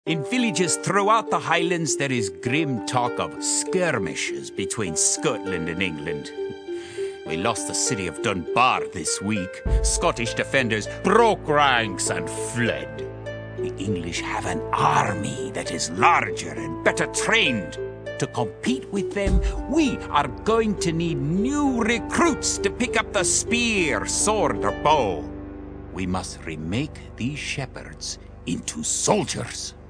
In villages throughout the Highlands, there is grim talk of skirmishes between Scotland and England. We lost the city of Dunbar this week. Scottish defenders broke ranks and fled. The English have an army that is larger and better trained. To compete with them, we are going to need new recruits to pick up the spear, sword, or bow. We must remake these shepherds into soldiers.